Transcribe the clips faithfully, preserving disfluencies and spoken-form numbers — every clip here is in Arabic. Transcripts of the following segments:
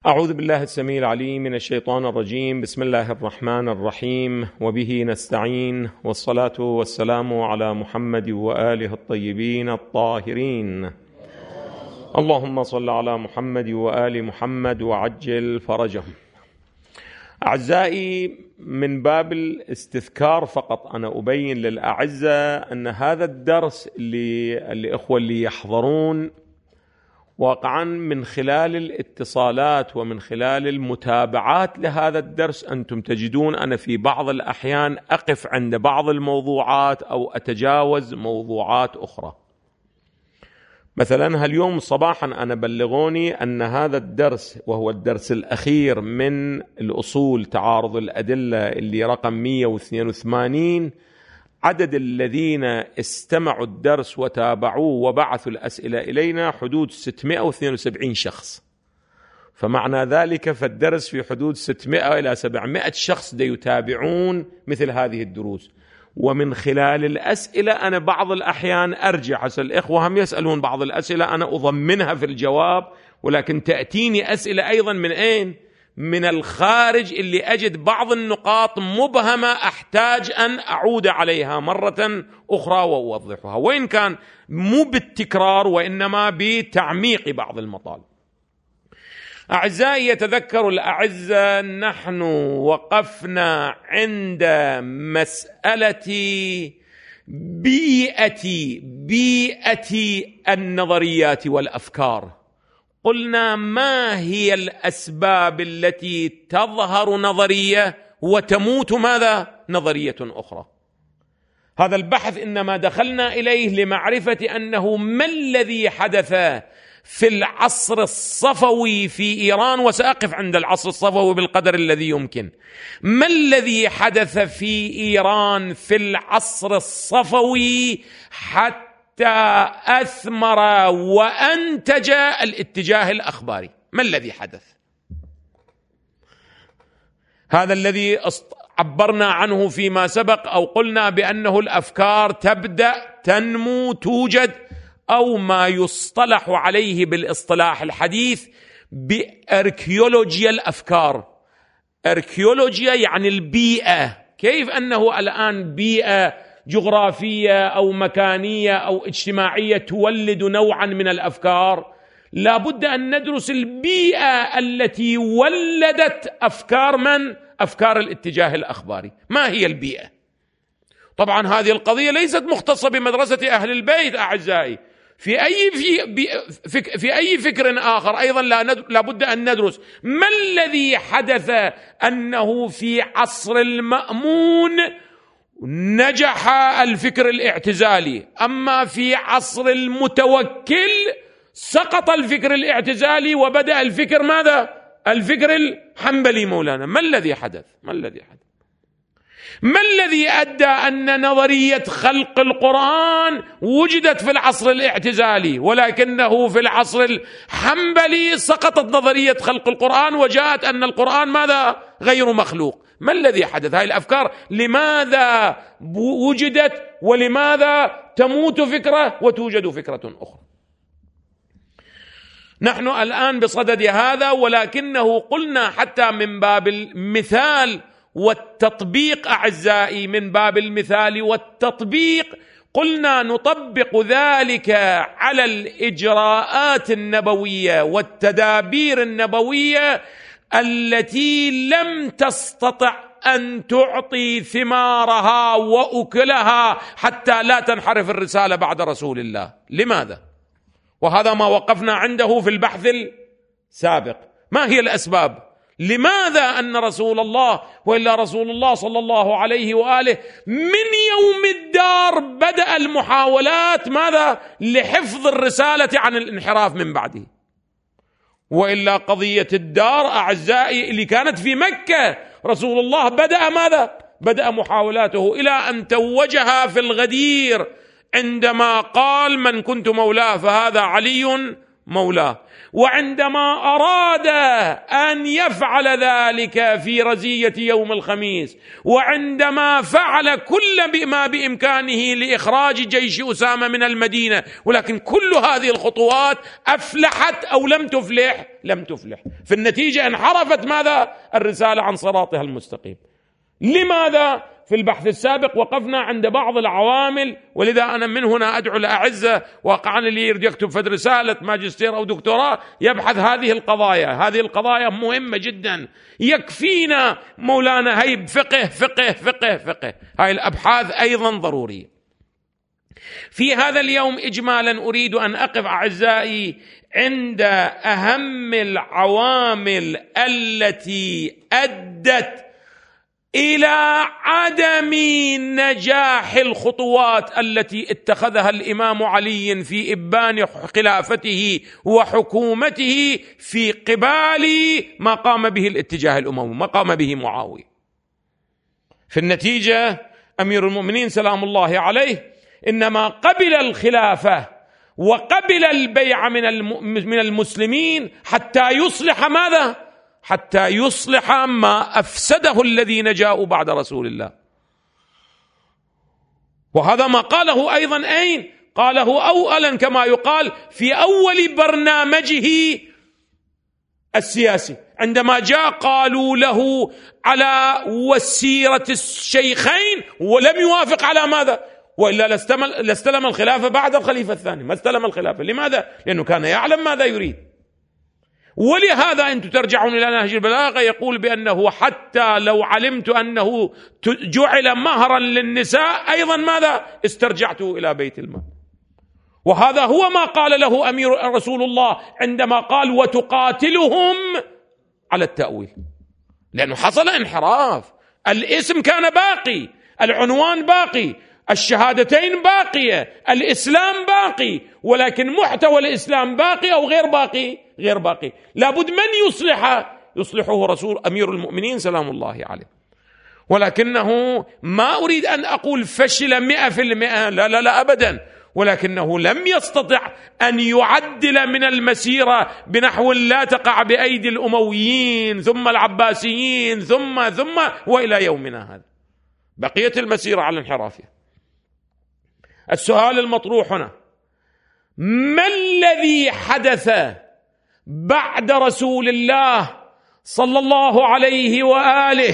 أعوذ بالله السميع العليم من الشيطان الرجيم. بسم الله الرحمن الرحيم، وبه نستعين، والصلاة والسلام على محمد وآله الطيبين الطاهرين. اللهم صل على محمد وآل محمد وعجل فرجهم. أعزائي، من باب الاستذكار فقط أنا أبين للأعزاء أن هذا الدرس اللي الإخوة اللي يحضرون واقعا من خلال الاتصالات ومن خلال المتابعات لهذا الدرس أنتم تجدون أنا في بعض الأحيان أقف عند بعض الموضوعات أو أتجاوز موضوعات أخرى. مثلا اليوم صباحا أنا بلغوني أن هذا الدرس، وهو الدرس الأخير من الأصول تعارض الأدلة اللي رقم مئة واثنين وثمانين، عدد الذين استمعوا الدرس وتابعوه وبعثوا الأسئلة إلينا حدود ستمئة واثنين وسبعين شخص. فمعنى ذلك فالدرس في حدود ستمئة إلى سبعمئة شخص دي يتابعون مثل هذه الدروس. ومن خلال الأسئلة أنا بعض الأحيان أرجع، حسن الإخوة هم يسألون بعض الأسئلة أنا أضمنها في الجواب، ولكن تأتيني أسئلة أيضا من أين؟ من الخارج، اللي أجد بعض النقاط مبهمة أحتاج أن أعود عليها مرة أخرى وأوضحها، وإن كان مو بالتكرار وإنما بتعميق بعض المطالب. أعزائي، يتذكر الأعزة نحن وقفنا عند مسألة بيئة بيئة النظريات والأفكار. قلنا ما هي الأسباب التي تظهر نظرية وتموت ماذا؟ نظرية أخرى. هذا البحث إنما دخلنا إليه لمعرفة أنه ما الذي حدث في العصر الصفوي في إيران، وسأقف عند العصر الصفوي بالقدر الذي يمكن. ما الذي حدث في إيران في العصر الصفوي حتى أثمر وأنتج الاتجاه الأخباري؟ ما الذي حدث؟ هذا الذي عبرنا عنه فيما سبق، أو قلنا بأنه الأفكار تبدأ تنمو توجد، أو ما يصطلح عليه بالاصطلاح الحديث بأركيولوجيا الأفكار. أركيولوجيا يعني البيئة، كيف أنه الآن بيئة جغرافية أو مكانية أو اجتماعية تولد نوعا من الأفكار، لا بد أن ندرس البيئة التي ولدت أفكار من؟ أفكار الاتجاه الأخباري. ما هي البيئة؟ طبعا هذه القضية ليست مختصة بمدرسة أهل البيت أعزائي، في أي في في أي فكر آخر أيضا لا بد أن ندرس ما الذي حدث. أنه في عصر المأمون نجح الفكر الاعتزالي، أما في عصر المتوكل سقط الفكر الاعتزالي وبدأ الفكر ماذا؟ الفكر الحنبلي. مولانا ما الذي حدث؟ ما الذي حدث؟ ما الذي أدى أن نظرية خلق القرآن وجدت في العصر الاعتزالي، ولكنه في العصر الحنبلي سقطت نظرية خلق القرآن وجاءت أن القرآن ماذا؟ غير مخلوق. ما الذي حدث؟ هذه الأفكار لماذا وجدت، ولماذا تموت فكرة وتوجد فكرة أخرى؟ نحن الآن بصدد هذا، ولكنه قلنا حتى من باب المثال والتطبيق أعزائي، من باب المثال والتطبيق قلنا نطبق ذلك على الإجراءات النبوية والتدابير النبوية التي لم تستطع أن تعطي ثمارها وأكلها حتى لا تنحرف الرسالة بعد رسول الله. لماذا؟ وهذا ما وقفنا عنده في البحث السابق. ما هي الأسباب؟ لماذا أن رسول الله وإلا رسول الله صلى الله عليه وآله من يوم الدار بدأ المحاولات ماذا؟ لحفظ الرسالة عن الانحراف من بعده. وإلا قضية الدار أعزائي اللي كانت في مكة، رسول الله بدأ ماذا؟ بدأ محاولاته إلى أن توجها في الغدير عندما قال: من كنت مولاه فهذا علي مولاه. وعندما أراد أن يفعل ذلك في رزية يوم الخميس، وعندما فعل كل ما بإمكانه لإخراج جيش أسامة من المدينة، ولكن كل هذه الخطوات أفلحت أو لم تفلح؟ لم تفلح. في النتيجة انحرفت ماذا؟ الرسالة عن صراطها المستقيم. لماذا؟ في البحث السابق وقفنا عند بعض العوامل، ولذا أنا من هنا أدعو الأعزة واقعا اللي يريد يكتب في رسالة ماجستير أو دكتوراه يبحث هذه القضايا. هذه القضايا مهمة جدا. يكفينا مولانا هيب فقه فقه فقه فقه، هاي الأبحاث أيضا ضرورية. في هذا اليوم إجمالا أريد أن أقف أعزائي عند أهم العوامل التي أدت إلى عدم نجاح الخطوات التي اتخذها الإمام علي في إبان خلافته وحكومته في قبال ما قام به الاتجاه الأموي، ما قام به معاوية. في النتيجة أمير المؤمنين سلام الله عليه إنما قبل الخلافة وقبل البيع من المسلمين حتى يصلح ماذا؟ حتى يصلح ما أفسده الذين جاءوا بعد رسول الله. وهذا ما قاله أيضا أين؟ قاله أولا كما يقال في أول برنامجه السياسي، عندما جاء قالوا له على وسيرة الشيخين ولم يوافق على ماذا؟ وإلا لاستلم الخلافة بعد الخليفة الثاني، ما استلم الخلافة. لماذا؟ لأنه كان يعلم ماذا يريد. ولهذا أنتم ترجعون إلى نهج البلاغة يقول بأنه حتى لو علمت أنه جعل مهرا للنساء أيضا ماذا؟ استرجعته إلى بيت المال. وهذا هو ما قال له أمير رسول الله عندما قال وتقاتلهم على التأويل، لأنه حصل انحراف. الاسم كان باقي، العنوان باقي، الشهادتين باقية، الإسلام باقي، ولكن محتوى الإسلام باقي أو غير باقي؟ غير باقي. لابد من يصلح؟ يصلحه رسول أمير المؤمنين سلام الله عليه. ولكنه ما أريد أن أقول فشل مئة في المئة، لا لا لا أبدا، ولكنه لم يستطع أن يعدل من المسيرة بنحو لا تقع بأيدي الأمويين ثم العباسيين ثم ثم وإلى يومنا هذا بقية المسيرة على انحرافها. السؤال المطروح هنا: ما الذي حدث بعد رسول الله صلى الله عليه وآله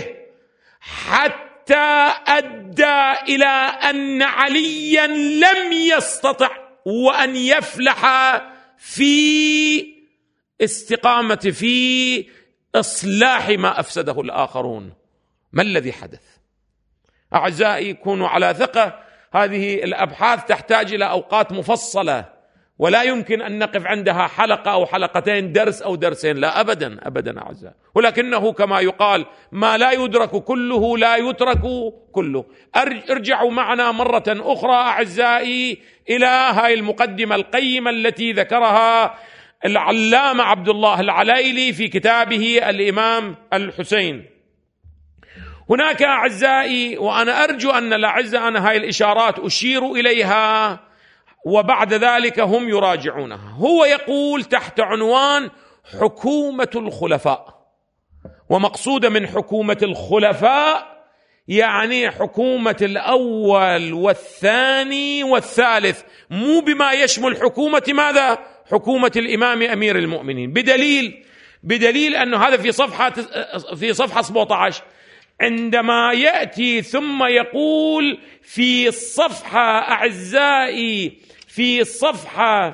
حتى أدى إلى أن عليا لم يستطع وأن يفلح في استقامة في إصلاح ما أفسده الآخرون؟ ما الذي حدث؟ أعزائي كونوا على ثقة، هذه الأبحاث تحتاج إلى أوقات مفصلة، ولا يمكن أن نقف عندها حلقة أو حلقتين، درس أو درسين، لا أبدا أبدا أعزائي. ولكنه كما يقال ما لا يدرك كله لا يترك كله. ارجعوا معنا مرة أخرى أعزائي إلى هاي المقدمة القيمة التي ذكرها العلامة عبد الله العليلي في كتابه الإمام الحسين. هناك أعزائي، وأنا أرجو أن الأعزاء أنا هاي الإشارات أشير إليها وبعد ذلك هم يراجعونها. هو يقول تحت عنوان حكومة الخلفاء، ومقصود من حكومة الخلفاء يعني حكومة الأول والثاني والثالث، مو بما يشمل حكومة ماذا؟ حكومة الإمام أمير المؤمنين. بدليل بدليل أن هذا في صفحة في صفحة سبعة عشر عندما يأتي ثم يقول في الصفحة أعزائي في صفحة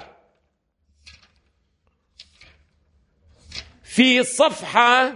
في صفحة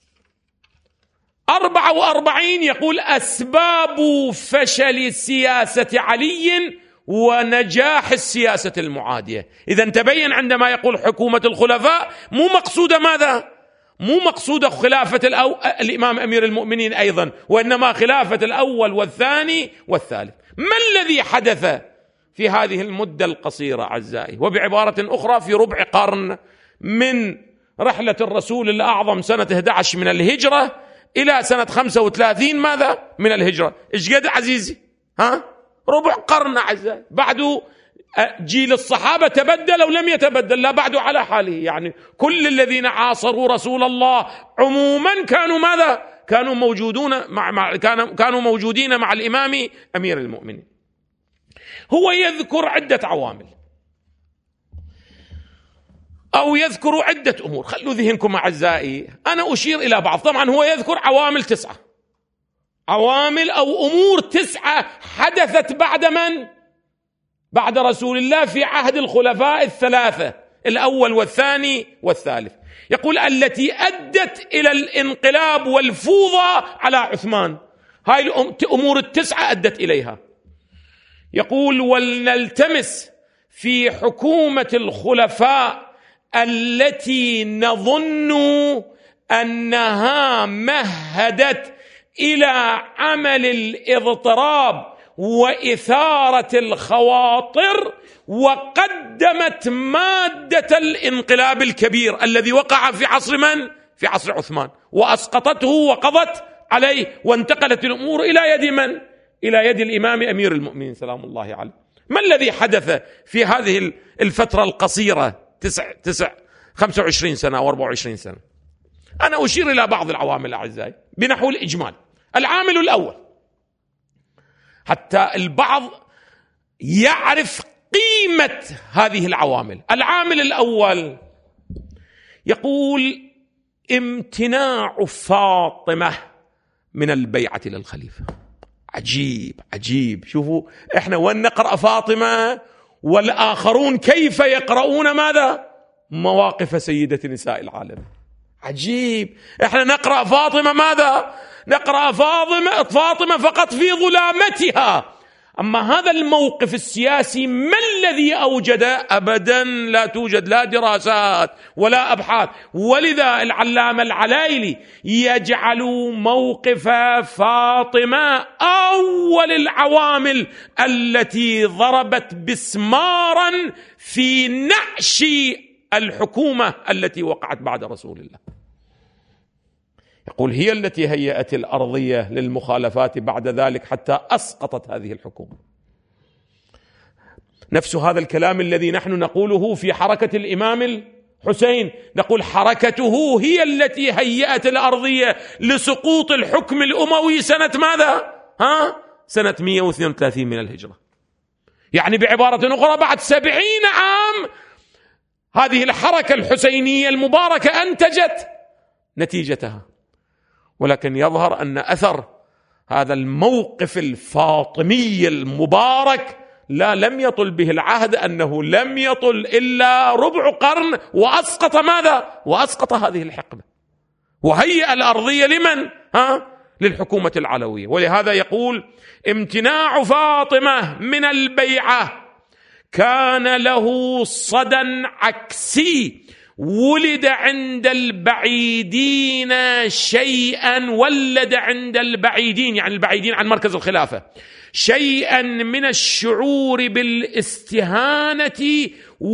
أربعة وأربعين يقول أسباب فشل سياسة علي ونجاح السياسة المعادية. إذن تبين عندما يقول حكومة الخلفاء مو مقصودة ماذا؟ مو مقصودة خلافة الأو... الإمام أمير المؤمنين أيضا، وإنما خلافة الأول والثاني والثالث. ما الذي حدث في هذه المدة القصيرة أعزائي؟ وبعبارة أخرى في ربع قرن من رحلة الرسول الأعظم سنة أحد عشر من الهجرة إلى سنة خمسة وثلاثين ماذا؟ من الهجرة. إيش قد عزيزي؟ ها؟ ربع قرن أعزائي. بعد جيل الصحابة تبدل أو لم يتبدل؟ لا، بعد على حاله. يعني كل الذين عاصروا رسول الله عموما كانوا ماذا؟ كانوا موجودون مع, مع كانوا كانوا موجودين مع الإمام أمير المؤمنين. هو يذكر عدة عوامل أو يذكر عدة أمور. خلوا ذهنكم أعزائي، أنا أشير إلى بعض. طبعا هو يذكر عوامل تسعة، عوامل أو أمور تسعة حدثت بعد من؟ بعد رسول الله في عهد الخلفاء الثلاثة، الأول والثاني والثالث. يقول التي أدت إلى الانقلاب والفوضى على عثمان. هاي الأمور التسعة أدت إليها. يقول ولنلتمس في حكومة الخلفاء التي نظن أنها مهدت إلى عمل الاضطراب وإثارة الخواطر، وقدمت مادة الانقلاب الكبير الذي وقع في عصر من؟ في عصر عثمان، وأسقطته وقضت عليه، وانتقلت الأمور إلى يد من؟ إلى يد الإمام أمير المؤمنين سلام الله عليه. ما الذي حدث في هذه الفترة القصيرة تسع تسع خمسة وعشرين سنة أو أربعة وعشرين سنة؟ أنا أشير إلى بعض العوامل أعزائي بنحو الإجمال. العامل الأول، حتى البعض يعرف قيمة هذه العوامل. العامل الأول يقول امتناع فاطمة من البيعة للخليفة. عجيب عجيب. شوفوا احنا وين نقرأ فاطمة والآخرون كيف يقرؤون ماذا؟ مواقف سيدة نساء العالم. عجيب. احنا نقرأ فاطمة ماذا؟ نقرأ فاطمة فاطمة فقط في ظلامتها. أما هذا الموقف السياسي ما الذي أوجد؟ أبدا لا توجد لا دراسات ولا أبحاث. ولذا العلامة العلايلي يجعل موقف فاطمة أول العوامل التي ضربت بسمارا في نعش الحكومة التي وقعت بعد رسول الله. يقول هي التي هيأت الأرضية للمخالفات بعد ذلك حتى أسقطت هذه الحكومة. نفس هذا الكلام الذي نحن نقوله في حركة الإمام الحسين، نقول حركته هي التي هيأت الأرضية لسقوط الحكم الأموي سنة ماذا؟ ها؟ سنة مئة واثنين وثلاثين من الهجرة. يعني بعبارة أخرى بعد سبعين عام هذه الحركة الحسينية المباركة أنتجت نتيجتها. ولكن يظهر أن أثر هذا الموقف الفاطمي المبارك لا لم يطل به العهد، أنه لم يطل إلا ربع قرن وأسقط ماذا؟ وأسقط هذه الحقبة وهيئ الأرضية لمن؟ ها؟ للحكومة العلوية. ولهذا يقول امتناع فاطمة من البيعة كان له صدى عكسي، ولد عند البعيدين شيئا ولد عند البعيدين يعني البعيدين عن مركز الخلافة شيئا من الشعور بالاستهانة،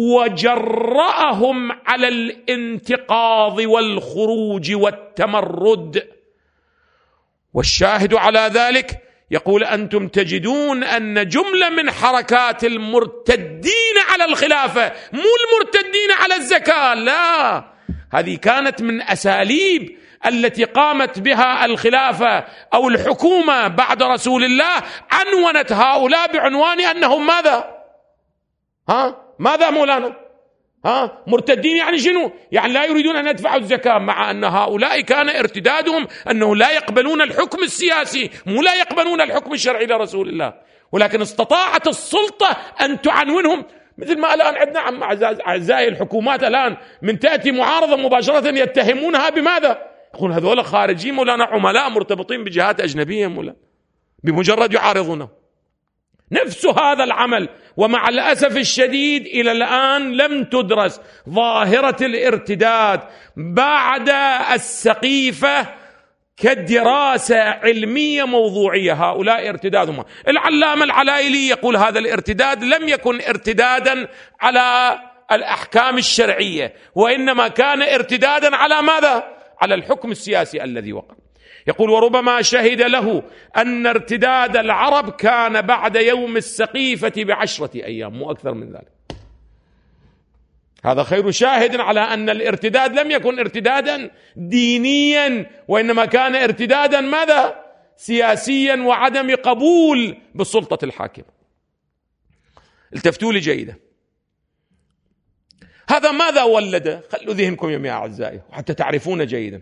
وجرأهم على الانتقاض والخروج والتمرد. والشاهد على ذلك يقول أنتم تجدون أن جملة من حركات المرتدين على الخلافة، مو المرتدين على الزكاة، لا، هذه كانت من أساليب التي قامت بها الخلافة أو الحكومة بعد رسول الله، عنونت هؤلاء بعنوان أنهم ماذا؟ ها؟ ماذا مولانا؟ ها؟ مرتدين يعني شنو؟ يعني لا يريدون أن يدفعوا الزكاة، مع أن هؤلاء كان ارتدادهم أنه لا يقبلون الحكم السياسي، مو لا يقبلون الحكم الشرعي لرسول الله، ولكن استطاعت السلطة أن تعنونهم. مثل ما الآن عندنا عم أعزائي الحكومات الآن من تأتي معارضة مباشرة يتهمونها بماذا؟ يقول هذول خارجين مولانا، عملاء مرتبطين بجهات أجنبية مولانا، بمجرد يعارضونه. نفس هذا العمل. ومع الأسف الشديد إلى الآن لم تدرس ظاهرة الارتداد بعد السقيفة كدراسة علمية موضوعية. هؤلاء ارتدادهم، العلامة العلايلي يقول هذا الارتداد لم يكن ارتدادا على الأحكام الشرعية، وإنما كان ارتدادا على ماذا؟ على الحكم السياسي الذي وقع. يقول وربما شهد له أن ارتداد العرب كان بعد يوم السقيفة بعشرة أيام، مو أكثر من ذلك. هذا خير شاهد على أن الارتداد لم يكن ارتدادا دينيا، وإنما كان ارتدادا ماذا؟ سياسيا وعدم قبول بالسلطة الحاكمة. التفتوا لي جيدا، هذا ماذا ولد؟ خلوا ذهنكم يا أعزائي وحتى تعرفون جيدا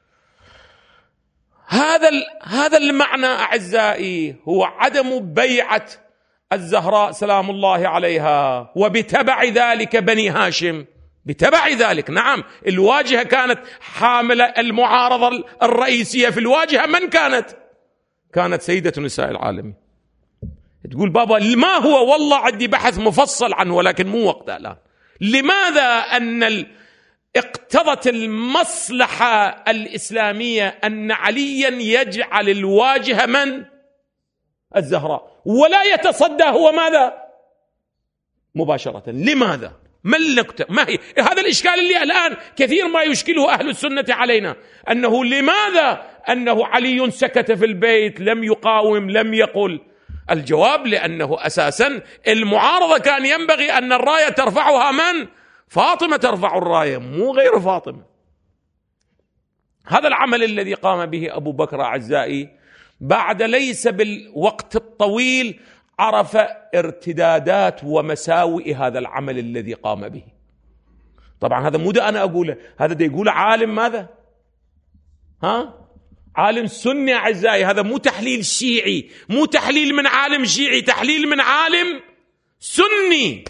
هذا هذا المعنى أعزائي، هو عدم بيعة الزهراء سلام الله عليها، وبتبع ذلك بني هاشم. بتبع ذلك نعم، الواجهة كانت حاملة، المعارضة الرئيسية في الواجهة من كانت؟ كانت سيدة نساء العالمين. تقول بابا ما هو؟ والله عندي بحث مفصل عنه ولكن مو وقته الآن. لماذا أن اقتضت المصلحة الإسلامية أن عليا يجعل الواجهة من؟ الزهراء، ولا يتصدى هو ماذا؟ مباشرة. لماذا؟ ما النكتة؟ ما هي؟ هذا الإشكال اللي الآن كثير ما يشكله أهل السنة علينا، أنه لماذا أنه علي سكت في البيت، لم يقاوم، لم يقل. الجواب لأنه أساسا المعارضة كان ينبغي أن الراية ترفعها من؟ فاطمة ترفع الراية، مو غير فاطمة. هذا العمل الذي قام به أبو بكر أعزائي بعد ليس بالوقت الطويل عرف ارتدادات ومساوئ هذا العمل الذي قام به. طبعا هذا مو ده أنا أقوله، هذا ده يقول عالم ماذا؟ ها؟ عالم سني أعزائي، هذا مو تحليل شيعي، مو تحليل من عالم شيعي، تحليل من عالم سني.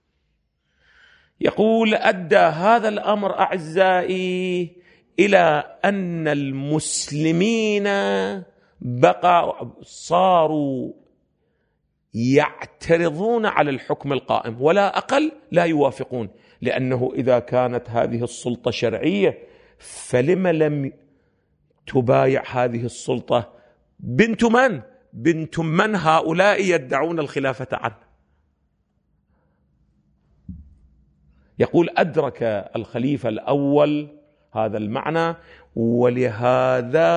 يقول أدى هذا الأمر أعزائي إلى أن المسلمين بقى صاروا يعترضون على الحكم القائم، ولا أقل لا يوافقون، لأنه إذا كانت هذه السلطة شرعية فلم لم تبايع هذه السلطة بنت من؟ بنت من هؤلاء يدعون الخلافة عنه. يقول أدرك الخليفة الأول هذا المعنى، ولهذا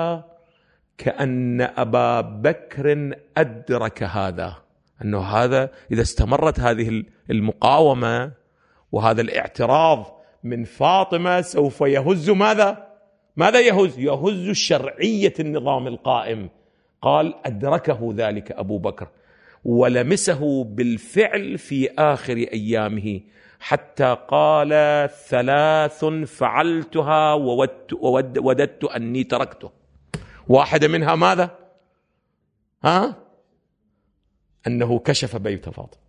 كأن أبا بكر أدرك هذا، أنه هذا إذا استمرت هذه المقاومة وهذا الاعتراض من فاطمة سوف يهز ماذا؟ ماذا يهز؟ يهز شرعية النظام القائم. قال أدركه ذلك أبو بكر ولمسه بالفعل في آخر أيامه، حتى قال ثلاث فعلتها وودت, وود وددت أني تركته. واحدة منها ماذا؟ ها؟ أنه كشف بيت فاطمة.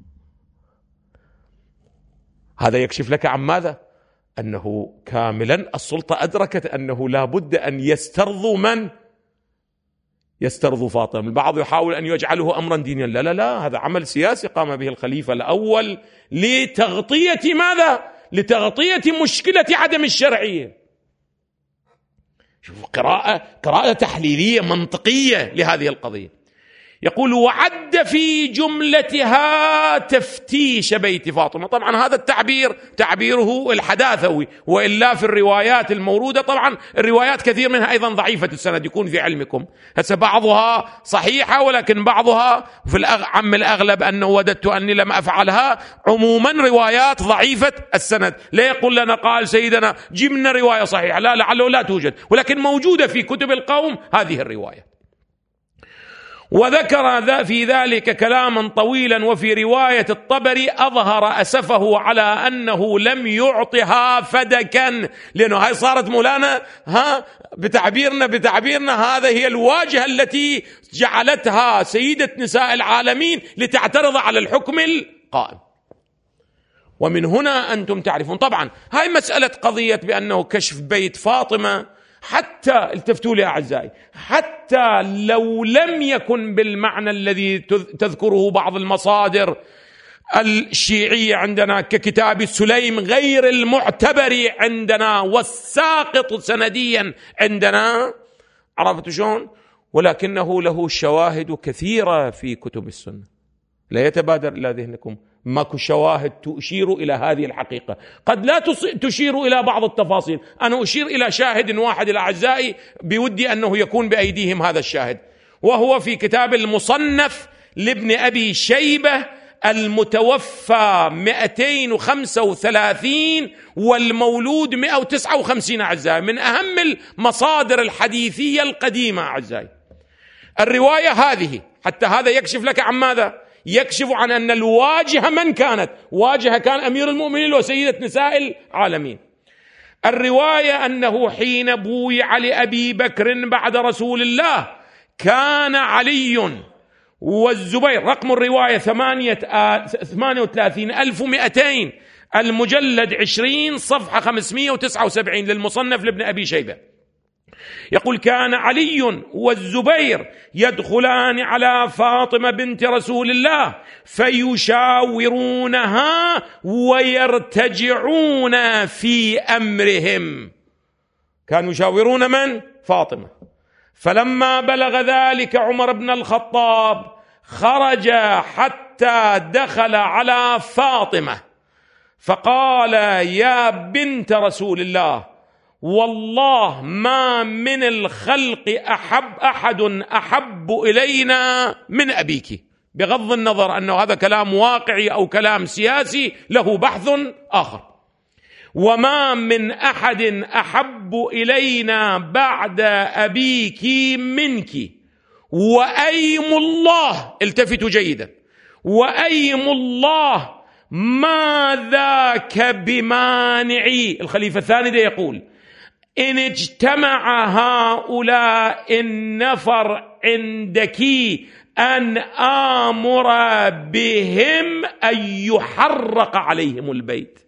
هذا يكشف لك عن ماذا؟ أنه كاملا السلطة أدركت أنه لا بد أن يسترضوا من؟ يسترضوا فاطمة. البعض يحاول أن يجعله أمرا دينيا، لا لا لا، هذا عمل سياسي قام به الخليفة الأول لتغطية ماذا؟ لتغطية مشكلة عدم الشرعية. شوف قراءة قراءة تحليلية منطقية لهذه القضية. يقول وعد في جملتها تفتيش بيت فاطمة. طبعا هذا التعبير تعبيره الحداثوي، وإلا في الروايات الموروده طبعا الروايات كثير منها أيضا ضعيفة السند، يكون في علمكم. هسه بعضها صحيحة ولكن بعضها في العم الأغلب أنه وددت أني لم أفعلها، عموما روايات ضعيفة السند. لا يقول لنا قال سيدنا جبنا رواية صحيحة، لا، لعله لا توجد، ولكن موجودة في كتب القوم هذه الرواية. وذكر في ذلك كلاما طويلا، وفي رواية الطبري أظهر أسفه على أنه لم يعطها فدكا، لأنه هاي صارت مولانا ها بتعبيرنا بتعبيرنا هذا هي الواجهة التي جعلتها سيدة نساء العالمين لتعترض على الحكم القائم. ومن هنا أنتم تعرفون طبعا هاي مسألة قضية بأنه كشف بيت فاطمة، حتى التفتوا لي أعزائي، حتى لو لم يكن بالمعنى الذي تذكره بعض المصادر الشيعية عندنا ككتاب السليم غير المعتبر عندنا والساقط سنديا عندنا، عرفت شلون؟ ولكنه له شواهد كثيرة في كتب السنة لا يتبادر إلى ذهنكم ماكو شواهد تشير إلى هذه الحقيقة. قد لا تشير إلى بعض التفاصيل، أنا أشير إلى شاهد واحد الأعزائي بودي أنه يكون بأيديهم هذا الشاهد، وهو في كتاب المصنف لابن أبي شيبة المتوفى مئتين وخمسة وثلاثين والمولود مئة وتسعة وخمسين أعزائي، من أهم المصادر الحديثية القديمة أعزائي. الرواية هذه حتى هذا يكشف لك عن ماذا؟ يكشف عن أن الواجهة من كانت؟ واجهة كان أمير المؤمنين وسيدة نساء العالمين. الرواية أنه حين بويع لأبي بكر بعد رسول الله كان علي والزبير، رقم الرواية ثمانية وثلاثين ألف ومئتين، المجلد عشرين صفحة خمسمئة وتسعة وسبعين للمصنف لابن أبي شيبة، يقول كان علي والزبير يدخلان على فاطمة بنت رسول الله فيشاورونها ويرتجعون في أمرهم. كانوا يشاورون من؟ فاطمة. فلما بلغ ذلك عمر بن الخطاب خرج حتى دخل على فاطمة فقال يا بنت رسول الله والله ما من الخلق أحب أحد أحب إلينا من أبيك، بغض النظر أنه هذا كلام واقعي أو كلام سياسي له بحث آخر. وما من أحد أحب إلينا بعد أبيك منك، وأيم الله، التفتوا جيدا، وأيم الله ما ذاك بمانعي. الخليفة الثاني ده يقول إن اجتمع هؤلاء النفر عندك أن آمر بهم أن يحرق عليهم البيت.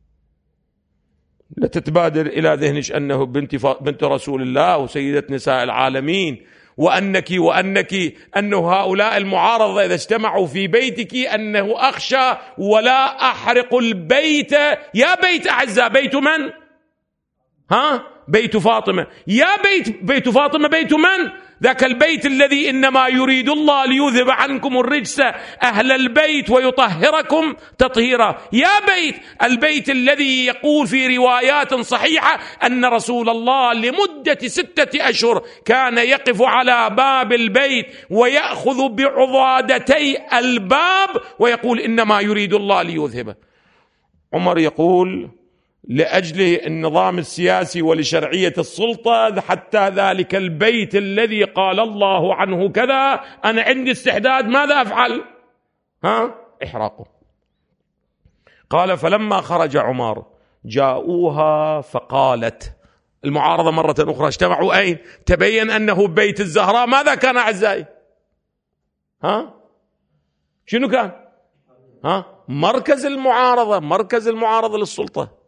لا تتبادر إلى ذهنك أنه بنت, بنت رسول الله وسيدة نساء العالمين، وأنك وأنك أنه هؤلاء المعارضة إذا اجتمعوا في بيتك أنه أخشى ولا أحرق البيت. يا بيت أعزاء، بيت من؟ ها؟ بيت فاطمة. يا بيت بيت فاطمة بيت من؟ ذاك البيت الذي إنما يريد الله ليذهب عنكم الرجس أهل البيت ويطهركم تطهيرا. يا بيت البيت الذي يقول في روايات صحيحة أن رسول الله لمدة ستة أشهر كان يقف على باب البيت ويأخذ بعضادتي الباب ويقول إنما يريد الله ليذهبه. عمر يقول لأجل النظام السياسي ولشرعية السلطة حتى ذلك البيت الذي قال الله عنه كذا أنا عندي استعداد ماذا أفعل؟ ها؟ إحراقه. قال فلما خرج عمر جاءوها فقالت، المعارضة مرة أخرى اجتمعوا أين؟ تبين أنه بيت الزهراء ماذا كان أعزائي؟ ها؟ شنو كان؟ ها؟ مركز المعارضة، مركز المعارضة للسلطة.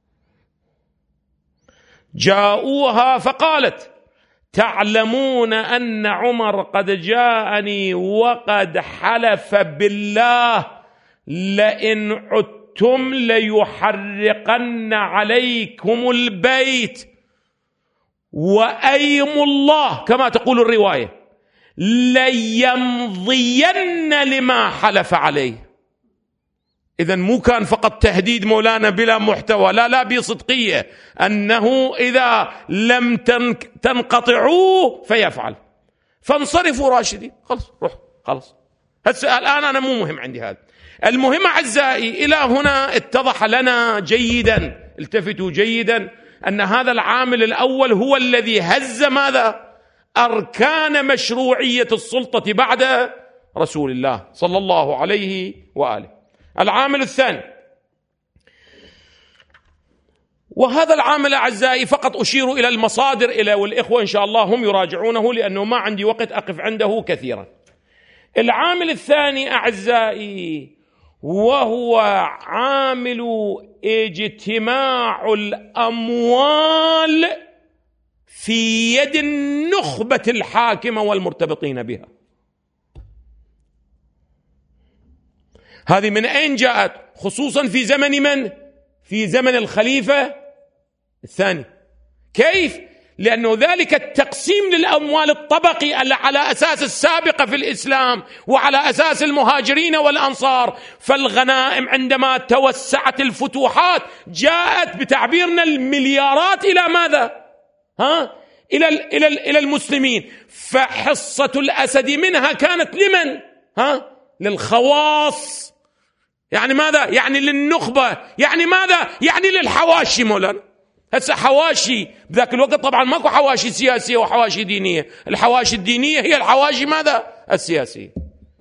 جاءوها فقالت تعلمون أن عمر قد جاءني وقد حلف بالله لئن عدتم ليحرقن عليكم البيت، وأيم الله كما تقول الرواية ليمضين لما حلف عليه. إذن مو كان فقط تهديد مولانا بلا محتوى، لا لا بصدقية، أنه إذا لم تنقطعوه فيفعل. فانصرفوا راشدين، خلص روح خلص. هسه الآن أنا مو مهم عندي هذا. المهم أعزائي إلى هنا اتضح لنا جيدا، التفتوا جيدا، أن هذا العامل الأول هو الذي هز ماذا؟ أركان مشروعية السلطة بعد رسول الله صلى الله عليه وآله. العامل الثاني، وهذا العامل أعزائي فقط أشير إلى المصادر إلى والإخوة إن شاء الله هم يراجعونه لأنه ما عندي وقت أقف عنده كثيرا. العامل الثاني أعزائي وهو عامل اجتماع الأموال في يد النخبة الحاكمة والمرتبطين بها. هذه من أين جاءت؟ خصوصا في زمن من؟ في زمن الخليفة الثاني. كيف؟ لأنه ذلك التقسيم للأموال الطبقي على أساس السابقة في الإسلام وعلى أساس المهاجرين والأنصار، فالغنائم عندما توسعت الفتوحات جاءت بتعبيرنا المليارات إلى ماذا؟ ها؟ إلى إلى إلى المسلمين. فحصة الأسد منها كانت لمن؟ ها؟ للخواص. يعني ماذا؟ يعني للنخبة. يعني ماذا؟ يعني للحواشي مولانا. هسه حواشي بذاك الوقت طبعا ماكو حواشي سياسية وحواشي دينية، الحواشي الدينية هي الحواشي ماذا؟ السياسية.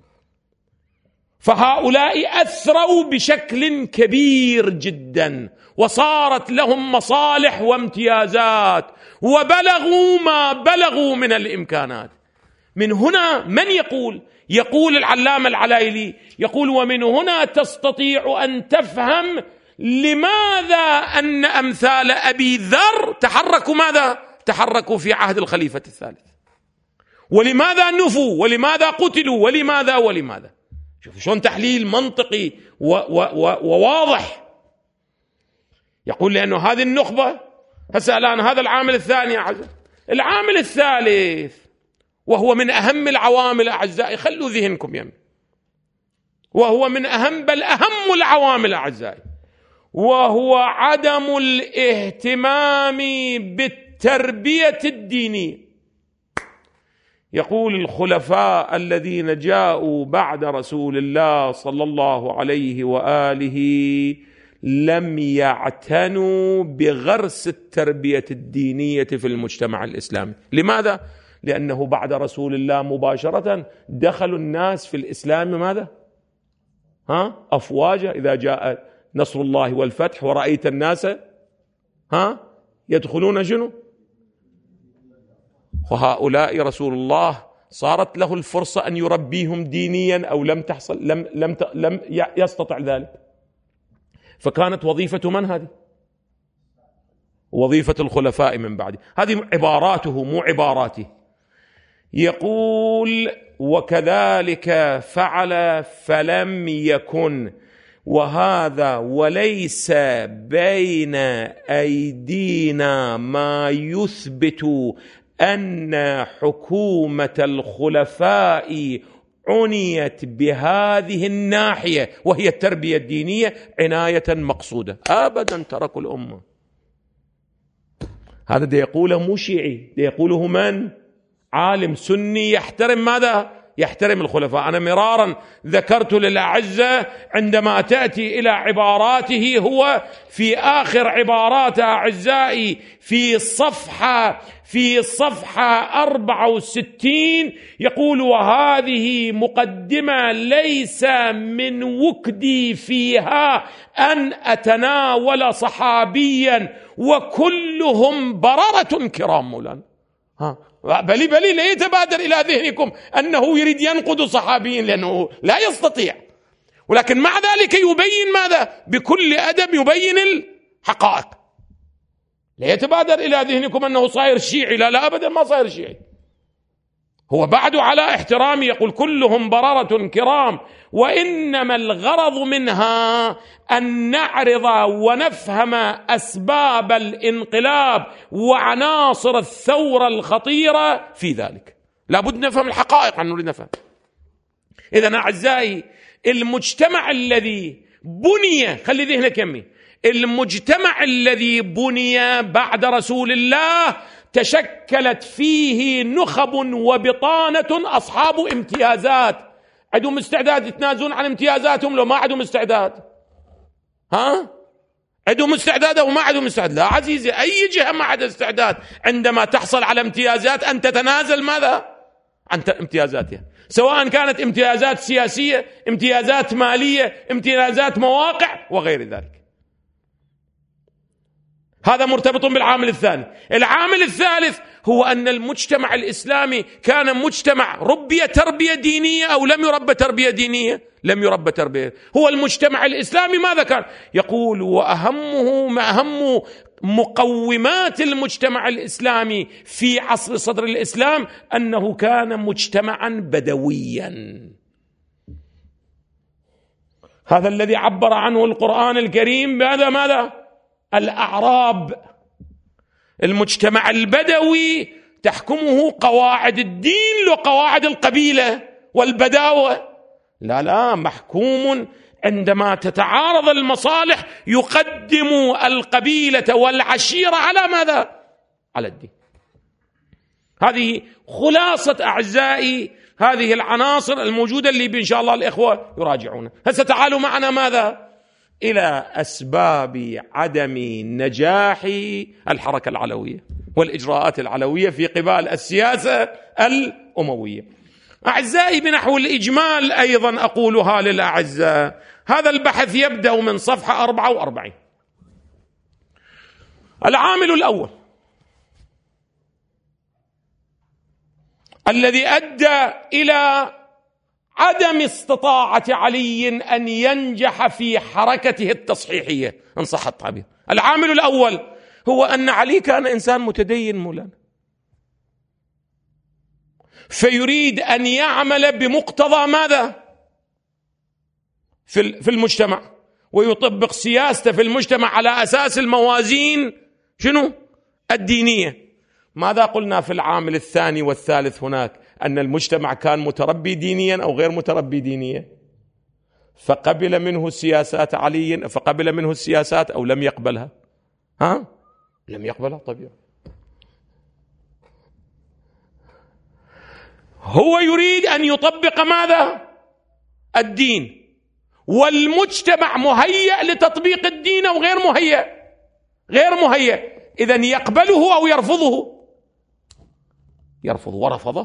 فهؤلاء أثروا بشكل كبير جدا وصارت لهم مصالح وامتيازات وبلغوا ما بلغوا من الإمكانات. من هنا من يقول؟ يقول العلامة العلايلي، يقول ومن هنا تستطيع أن تفهم لماذا أن أمثال أبي ذر تحركوا ماذا؟ تحركوا في عهد الخليفة الثالث، ولماذا نفوا، ولماذا قتلوا، ولماذا ولماذا. شوفوا شلون تحليل منطقي وواضح. يقول لأنه هذه النخبة. هسه الآن هذا العامل الثاني أعزائي. العامل الثالث وهو من أهم العوامل أعزائي، خلوا ذهنكم يم، وهو من أهم بل أهم العوامل أعزائي، وهو عدم الاهتمام بالتربية الدينية. يقول الخلفاء الذين جاءوا بعد رسول الله صلى الله عليه وآله لم يعتنوا بغرس التربية الدينية في المجتمع الإسلامي. لماذا؟ لأنه بعد رسول الله مباشرة دخلوا الناس في الإسلام ماذا؟ ها؟ أفواجا. إذا جاء نصر الله والفتح ورأيت الناس ها يدخلون شنو؟ وهؤلاء رسول الله صارت له الفرصة أن يربيهم دينيا أو لم تحصل، لم لم لم يستطع ذلك. فكانت وظيفة من هذه؟ وظيفة الخلفاء من بعده. هذه عباراته مو عباراتي. يقول وكذلك فعل فلم يكن، وهذا وليس بين أيدينا ما يثبت أن حكومة الخلفاء عنيت بهذه الناحية وهي التربية الدينية عناية مقصودة. أبدا تركوا الأمة. هذا دي يقوله مو شيعي، دي يقوله من؟ عالم سني يحترم ماذا؟ يحترم الخلفاء. أنا مرارا ذكرت للأعزة عندما تأتي إلى عباراته هو في آخر عبارات أعزائي في صفحة في صفحة أربعة وستين يقول وهذه مقدمة ليس من وكدي فيها أن أتناول صحابيا وكلهم بررة كرام مولانا. ها بلي بلي لا يتبادر إلى ذهنكم أنه يريد ينقد صحابيين لأنه لا يستطيع، ولكن مع ذلك يبين ماذا؟ بكل أدب يبين الحقائق. لا يتبادر إلى ذهنكم أنه صاير شيعي، لا لا أبدا ما صاير شيعي. هو بعد على احترامي يقول كلهم بررة كرام، وإنما الغرض منها أن نعرض ونفهم أسباب الانقلاب وعناصر الثورة الخطيرة في ذلك. لابد نفهم الحقائق عن نريد نفهم. إذن أعزائي المجتمع الذي بني، خلي ذهنك يمي، المجتمع الذي بني بعد رسول الله تشكلت فيه نخب وبطانة أصحاب امتيازات، عندهم استعداد يتنازلون عن امتيازاتهم لو ما عندهم استعداد. ها؟ عندهم استعداد أو ما عندهم استعداد؟ لا عزيزي، أي جهة ما عندها استعداد عندما تحصل على امتيازات أن تتنازل ماذا؟ عن امتيازاتها، سواء كانت امتيازات سياسية، امتيازات مالية، امتيازات مواقع وغير ذلك. هذا مرتبط بالعامل الثاني. العامل الثالث هو أن المجتمع الإسلامي كان مجتمع ربي تربية دينية أو لم يربى تربية دينية؟ لم يربى تربية. هو المجتمع الإسلامي ماذا كان؟ يقول وأهمه ما أهم مقومات المجتمع الإسلامي في عصر صدر الإسلام أنه كان مجتمعا بدويا. هذا الذي عبر عنه القرآن الكريم بهذا ماذا؟ الأعراب. المجتمع البدوي تحكمه قواعد الدين وقواعد القبيلة والبداوة. لا لا، محكوم عندما تتعارض المصالح يقدم القبيلة والعشيرة على ماذا؟ على الدين. هذه خلاصة أعزائي هذه العناصر الموجودة اللي إن شاء الله الإخوة يراجعونها. هسه تعالوا معنا ماذا؟ إلى أسباب عدم نجاح الحركة العلوية والإجراءات العلوية في قبال السياسة الأموية. أعزائي بنحو الإجمال أيضا أقولها للأعزاء، هذا البحث يبدأ من صفحة أربعة وأربعين. العامل الأول الذي أدى إلى عدم استطاعة علي أن ينجح في حركته التصحيحية إن صح التعبير، العامل الأول هو أن علي كان إنسان متدين مولانا، فيريد أن يعمل بمقتضى ماذا؟ في المجتمع، ويطبق سياسته في المجتمع على أساس الموازين شنو؟ الدينية. ماذا قلنا في العامل الثاني والثالث هناك؟ أن المجتمع كان متربي دينيا أو غير متربي دينيا، فقبل منه سياسات علي، فقبل منه السياسات أو لم يقبلها؟ ها؟ لم يقبلها طبيعي. هو يريد أن يطبق ماذا؟ الدين، والمجتمع مهيأ لتطبيق الدين أو غير مهيأ؟ غير مهيأ. إذن يقبله أو يرفضه؟ يرفض، ورفضه.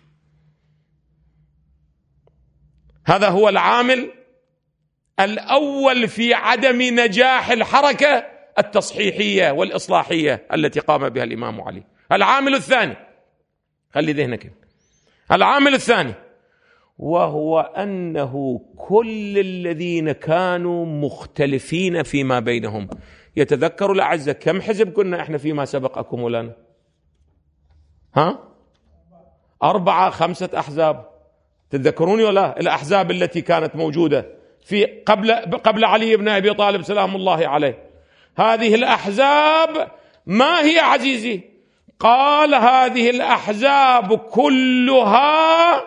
هذا هو العامل الأول في عدم نجاح الحركة التصحيحية والإصلاحية التي قام بها الإمام علي. العامل الثاني، خلي ذهنك، العامل الثاني وهو أنه كل الذين كانوا مختلفين فيما بينهم، يتذكروا الأعزة كم حزب كنا إحنا فيما سبقكم ولنا؟ ها؟ أربعة خمسة أحزاب، تتذكروني ولا؟ الأحزاب التي كانت موجودة في قبل قبل علي بن أبي طالب سلام الله عليه. هذه الأحزاب ما هي عزيزي؟ قال هذه الأحزاب كلها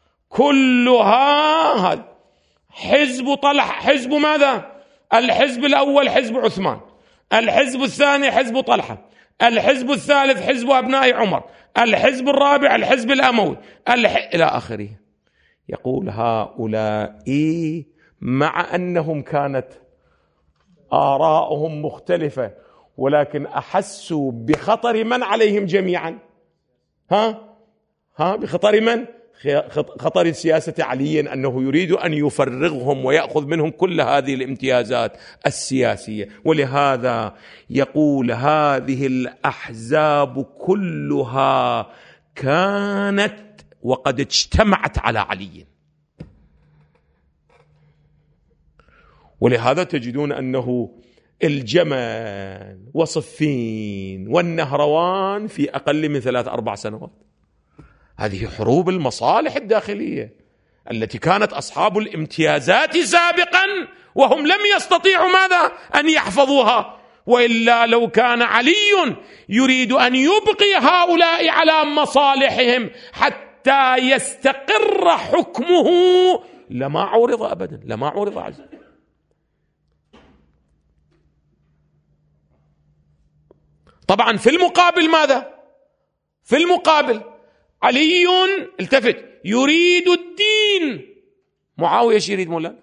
كلها حزب طلحة، حزب ماذا؟ الحزب الأول حزب عثمان، الحزب الثاني حزب طلحة، الحزب الثالث حزب أبناء عمر، الحزب الرابع الحزب الأموي، الح... إلى آخره. يقول هؤلاء مع أنهم كانت آراءهم مختلفة ولكن أحسوا بخطر من عليهم جميعا؟ ها؟ ها بخطر من؟ خطر سياسة علي، أنه يريد أن يفرغهم ويأخذ منهم كل هذه الامتيازات السياسية. ولهذا يقول هذه الأحزاب كلها كانت وقد اجتمعت على علي. ولهذا تجدون أنه الجمل وصفين والنهروان في أقل من ثلاث أربع سنوات. هذه حروب المصالح الداخلية التي كانت أصحاب الامتيازات سابقا وهم لم يستطيعوا ماذا؟ أن يحفظوها. وإلا لو كان علي يريد أن يبقي هؤلاء على مصالحهم حتى يستقر حكمه لما عورض أبدا، لما عورض عز. طبعا في المقابل ماذا؟ في المقابل علي التفت يريد الدين، معاوية ايش يريد مولانا؟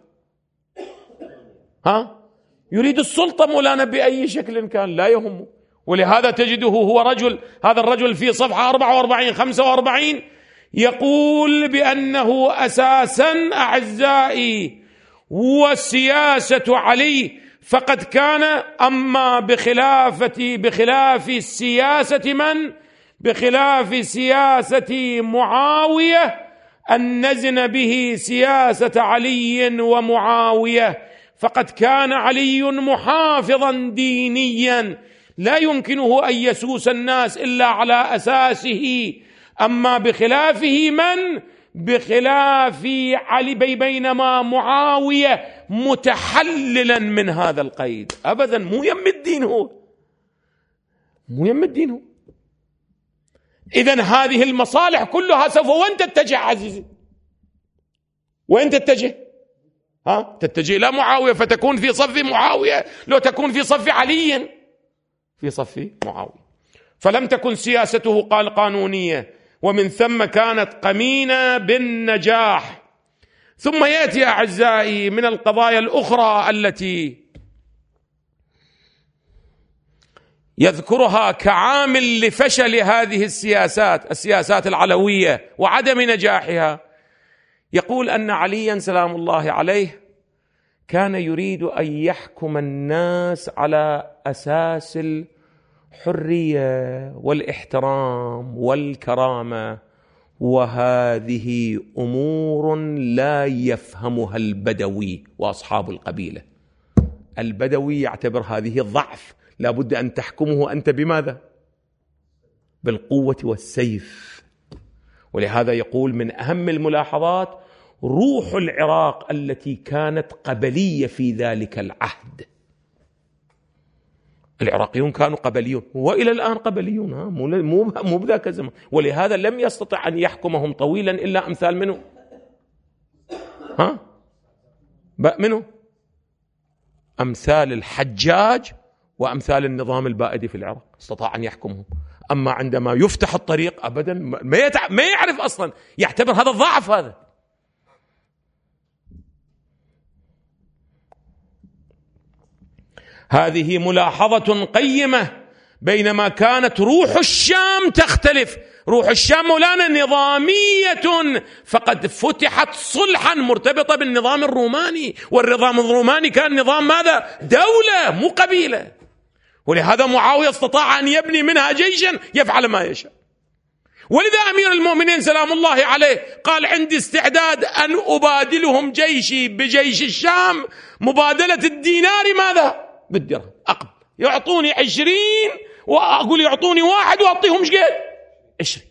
ها؟ يريد السلطة مولانا بأي شكل كان، لا يهمه. ولهذا تجده هو رجل، هذا الرجل في صفحة أربعة وأربعين خمسة وأربعين يقول بأنه أساسا أعزائي وسياسة علي فقد كان أما بخلافة بخلاف سياسة من؟ بخلاف سياسة معاوية أن نزن به سياسة علي ومعاوية، فقد كان علي محافظا دينيا لا يمكنه أن يسوس الناس إلا على أساسه. أما بخلافه من؟ بخلاف علي، بينما معاوية متحللا من هذا القيد أبدا، مو يم الدين هو. مو يم الدين هو. إذن هذه المصالح كلها سوف وين تتجه عزيزي؟ وين تتجه؟ ها؟ تتجه إلى معاوية فتكون في صف معاوية، لو تكون في صف علي في صف معاوية. فلم تكن سياسته قال قانونية، ومن ثم كانت قمينة بالنجاح. ثم يأتي أعزائي من القضايا الأخرى التي يذكرها كعامل لفشل هذه السياسات، السياسات العلوية وعدم نجاحها. يقول أن عليا سلام الله عليه كان يريد أن يحكم الناس على أساس الحرية والاحترام والكرامة، وهذه أمور لا يفهمها البدوي وأصحاب القبيلة. البدوي يعتبر هذه ضعف، لا بد أن تحكمه أنت بماذا؟ بالقوة والسيف. ولهذا يقول من أهم الملاحظات روح العراق التي كانت قبلية في ذلك العهد. العراقيون كانوا قبليون وإلى الآن قبليون، ها مو مو مو بذاك الزمان. ولهذا لم يستطع أن يحكمهم طويلا إلا أمثال منه، ها منه أمثال الحجاج وأمثال النظام البائدي في العراق استطاع أن يحكمهم. أما عندما يفتح الطريق أبدا ما يتع... ما يعرف أصلا، يعتبر هذا الضعف. هذا هذه ملاحظة قيمة. بينما كانت روح الشام تختلف، روح الشام مولانا نظامية، فقد فتحت صلحا مرتبطة بالنظام الروماني، والنظام الروماني كان نظام ماذا؟ دولة مو قبيلة. ولهذا معاوية استطاع أن يبني منها جيشا يفعل ما يشاء. ولذا أمير المؤمنين سلام الله عليه قال عندي استعداد أن أبادلهم جيشي بجيش الشام مبادلة الدينار ماذا؟ بالدرهم. أقبل يعطوني عشرين وأقول يعطوني واحد وأعطيهم ايش قد؟ عشرين.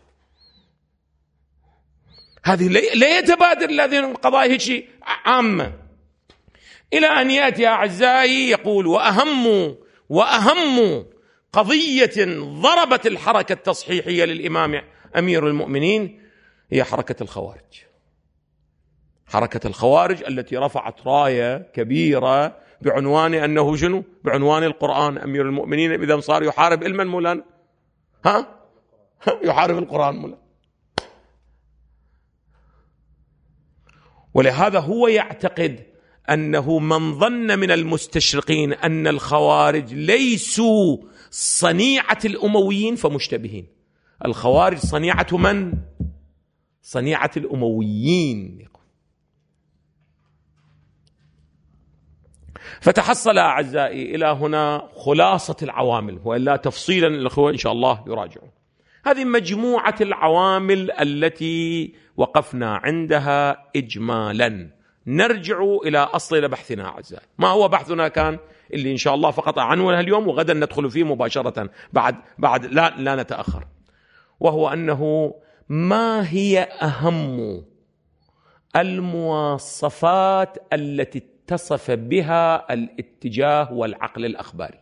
هذه لا يتبادل هذه القضايا شيء عامة. إلى أن يأتي أعزائي يقول وأهم وأهم قضية ضربت الحركة التصحيحية للإمام أمير المؤمنين هي حركة الخوارج. حركة الخوارج التي رفعت راية كبيرة بعنوان أنه شنو؟ بعنوان القرآن. أمير المؤمنين إذا صار يحارب علما مولانا، ها يحارب القرآن مولانا. ولهذا هو يعتقد أنه من ظن من المستشرقين أن الخوارج ليسوا صنيعة الأمويين فمشتبهين. الخوارج صنيعة من؟ صنيعة الأمويين. فتحصل أعزائي إلى هنا خلاصة العوامل، وإلا تفصيلا الأخوة إن شاء الله يراجعون. هذه مجموعة العوامل التي وقفنا عندها إجمالا. نرجع إلى أصل بحثنا أعزائي. ما هو بحثنا كان اللي إن شاء الله فقط عنوانه اليوم وغدا ندخل فيه مباشرة بعد بعد لا لا نتأخر، وهو أنه ما هي أهم المواصفات التي اتصف بها الاتجاه والعقل الأخباري.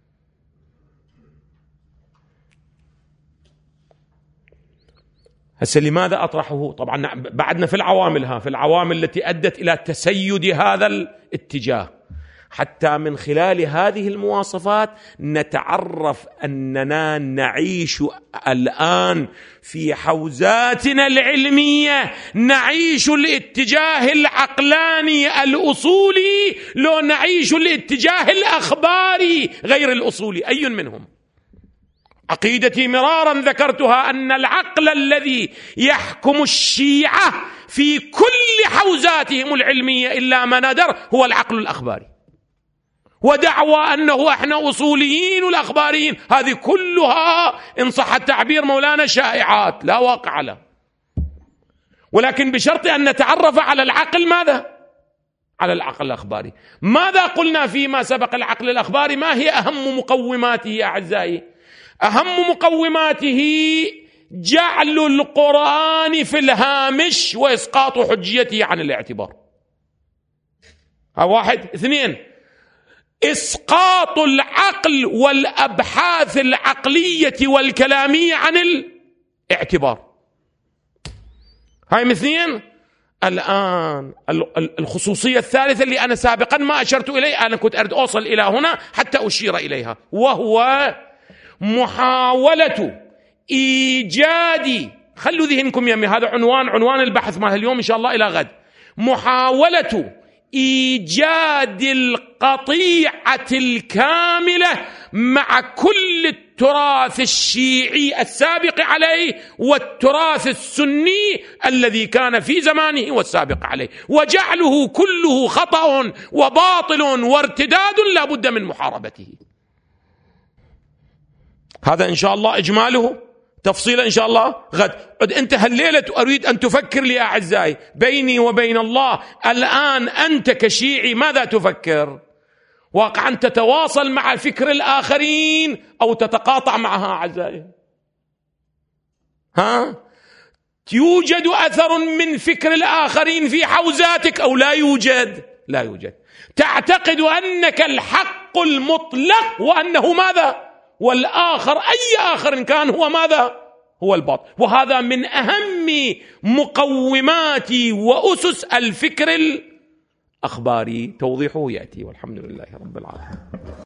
هسه لماذا أطرحه؟ طبعا بعدنا في العواملها في العوامل التي أدت إلى تسيد هذا الاتجاه، حتى من خلال هذه المواصفات نتعرف أننا نعيش الآن في حوزاتنا العلمية، نعيش الاتجاه العقلاني الأصولي لو نعيش الاتجاه الأخباري غير الأصولي. أي منهم؟ عقيدتي مرارا ذكرتها أن العقل الذي يحكم الشيعة في كل حوزاتهم العلمية إلا ما ندر هو العقل الأخباري. ودعوى أنه احنا أصوليين والأخباريين هذه كلها إن صح التعبير مولانا شائعات لا واقع لها، ولكن بشرط أن نتعرف على العقل ماذا؟ على العقل الأخباري. ماذا قلنا فيما سبق؟ العقل الأخباري ما هي أهم مقوماته يا أعزائي؟ أهم مقوماته جعل القرآن في الهامش وإسقاط حجيته عن الاعتبار. واحد. اثنين، إسقاط العقل والأبحاث العقلية والكلامية عن الاعتبار. هاي مثلين. الآن الخصوصية الثالثة اللي أنا سابقا ما أشرت إليه، أنا كنت أريد أوصل إلى هنا حتى أشير إليها، وهو محاولة إيجاد، خلوا ذهنكم يمي، هذا عنوان عنوان البحث مال اليوم إن شاء الله إلى غد، محاولة إيجاد القطيعة الكاملة مع كل التراث الشيعي السابق عليه والتراث السني الذي كان في زمانه والسابق عليه، وجعله كله خطأ وباطل وارتداد لا بد من محاربته. هذا إن شاء الله إجماله، تفصيلا إن شاء الله غد. أنت هالليلة أريد أن تفكر لي أعزائي بيني وبين الله، الآن أنت كشيعي ماذا تفكر؟ واقعا تتواصل مع فكر الآخرين أو تتقاطع معها أعزائي؟ ها؟ يوجد أثر من فكر الآخرين في حوزاتك أو لا يوجد؟ لا يوجد. تعتقد أنك الحق المطلق وأنه ماذا؟ والآخر أي آخر كان هو ماذا؟ هو الباطل. وهذا من أهم مقومات وأسس الفكر الأخباري، توضيحه يأتي، والحمد لله رب العالمين.